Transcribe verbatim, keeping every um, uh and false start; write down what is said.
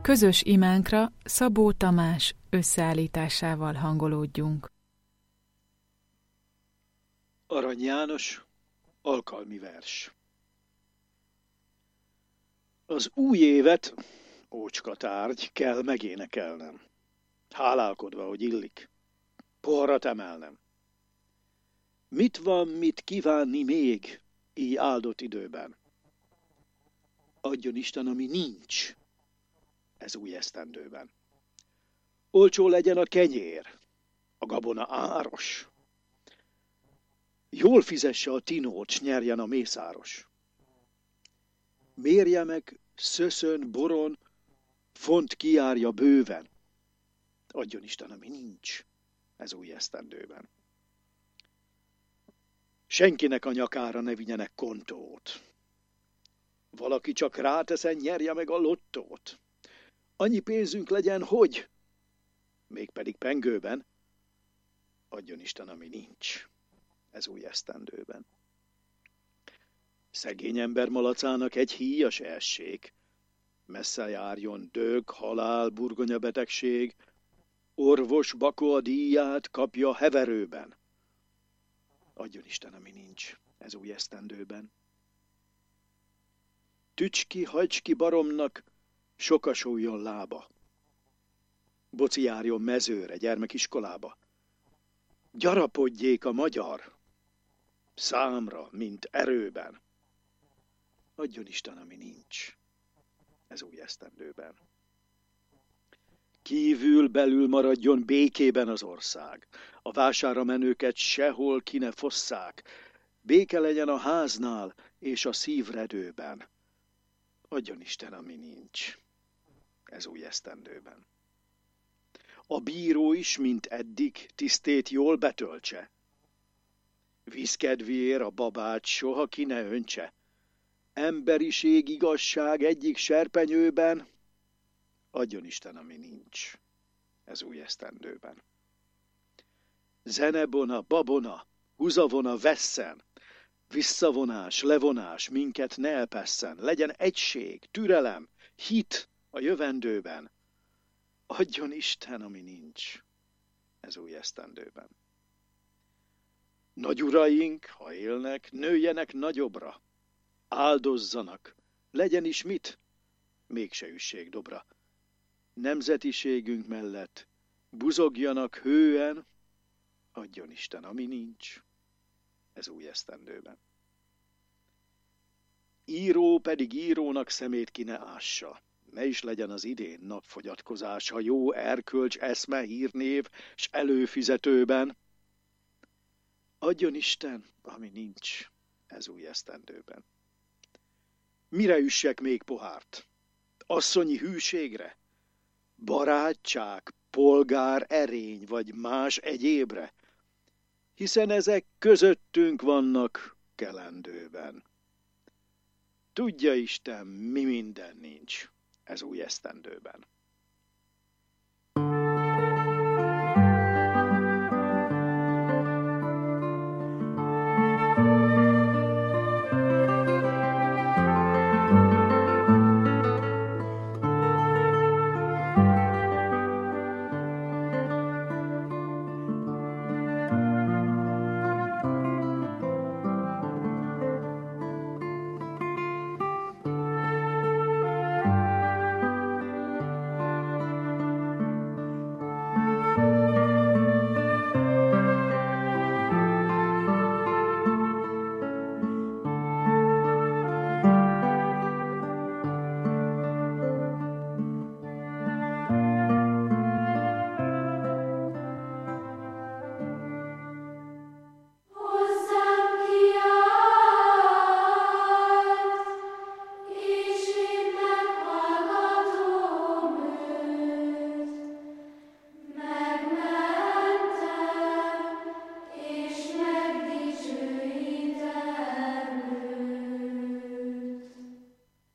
Közös imánkra Szabó Tamás összeállításával hangolódjunk. Arany János, alkalmi vers. Az új évet, ócska tárgy, kell megénekelnem, hálálkodva, hogy illik, poharat emelnem. Mit van, mit kívánni még, így áldott időben? Adjon Isten, ami nincs, ez új esztendőben. Olcsó legyen a kenyér, a gabona áros. Jól fizesse a tinót, s nyerjen a mészáros. Mérje meg szöszön, boron, font kijárja bőven. Adjon Isten, ami nincs, ez új esztendőben. Senkinek a nyakára ne vigyenek kontót. Valaki csak ráteszen, nyerje meg a lottót. Annyi pénzünk legyen, hogy, mégpedig pengőben, adjon Isten, ami nincs, ez új esztendőben. Szegény ember malacának egy híja se essék. Messze járjon dög, halál, burgonyabetegség, orvos bako a díját kapja heverőben. Adjon Isten, ami nincs, ez új esztendőben. Tücski, hajcski baromnak sokasuljon lába. Boci járjon mezőre, gyermekiskolába. Gyarapodjék a magyar, számra, mint erőben. Adjon Isten, ami nincs, ez új esztendőben. Kívül belül maradjon békében az ország. A vására menőket sehol ki ne fosszák. Béke legyen a háznál és a szívredőben. Adjon Isten, ami nincs, ez új esztendőben. A bíró is, mint eddig, tisztét jól betöltse. Vízkedvéért a babát soha ki ne öntse. Emberiség, igazság egyik serpenyőben, adjon Isten, ami nincs, ez új esztendőben. Zenebona, babona, húzavona vesszen, visszavonás, levonás minket ne elpesszen, legyen egység, türelem, hit a jövendőben. Adjon Isten, ami nincs, ez új esztendőben. Nagyuraink, ha élnek, nőjenek nagyobbra, áldozzanak, legyen is mit, mégse üssék dobra. Nemzetiségünk mellett buzogjanak hően, adjon Isten, ami nincs, ez új esztendőben. Író pedig írónak szemét ki ne ássa, ne is legyen az idén napfogyatkozás, ha jó erkölcs, eszme, hírnév, s előfizetőben. Adjon Isten, ami nincs, ez új esztendőben. Mire üssek még pohárt? Asszonyi hűségre? Barátság, polgár erény, vagy más egyébre? Hiszen ezek közöttünk vannak kelendőben. Tudja Isten, mi minden nincs ez új esztendőben.